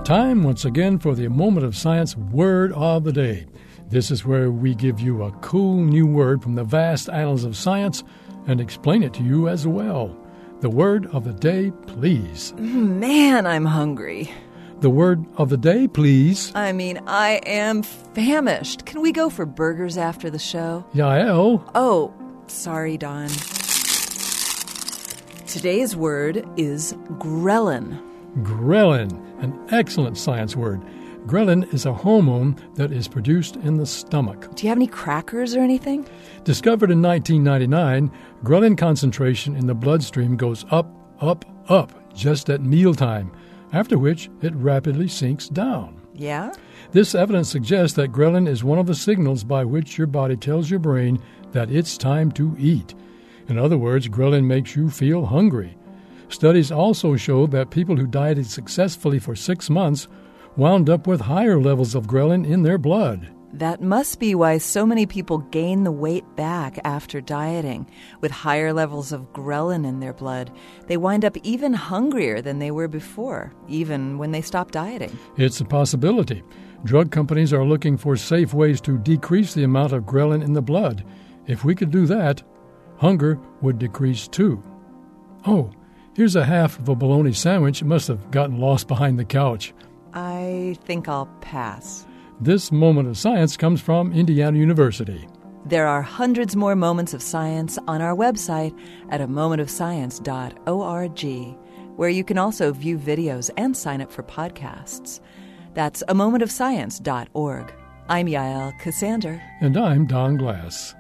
Time once again for the Moment of Science Word of the Day. This is where we give you a cool new word from the vast annals of science and explain it to you as well. The word of the day, please. Man, I'm hungry. The word of the day, please. I am famished. Can we go for burgers after the show? Yael. Oh, sorry, Don. Today's word is ghrelin. Ghrelin, an excellent science word. Ghrelin is a hormone that is produced in the stomach. Do you have any crackers or anything? Discovered in 1999, ghrelin concentration in the bloodstream goes up, up, up just at mealtime, after which it rapidly sinks down. Yeah? This evidence suggests that ghrelin is one of the signals by which your body tells your brain that it's time to eat. In other words, ghrelin makes you feel hungry. Studies also show that people who dieted successfully for 6 months wound up with higher levels of ghrelin in their blood. That must be why so many people gain the weight back after dieting. With higher levels of ghrelin in their blood, they wind up even hungrier than they were before, even when they stop dieting. It's a possibility. Drug companies are looking for safe ways to decrease the amount of ghrelin in the blood. If we could do that, hunger would decrease too. Oh, here's a half of a bologna sandwich. It must have gotten lost behind the couch. I think I'll pass. This moment of science comes from Indiana University. There are hundreds more moments of science on our website at amomentofscience.org, where you can also view videos and sign up for podcasts. That's amomentofscience.org. I'm Yael Cassander. And I'm Don Glass.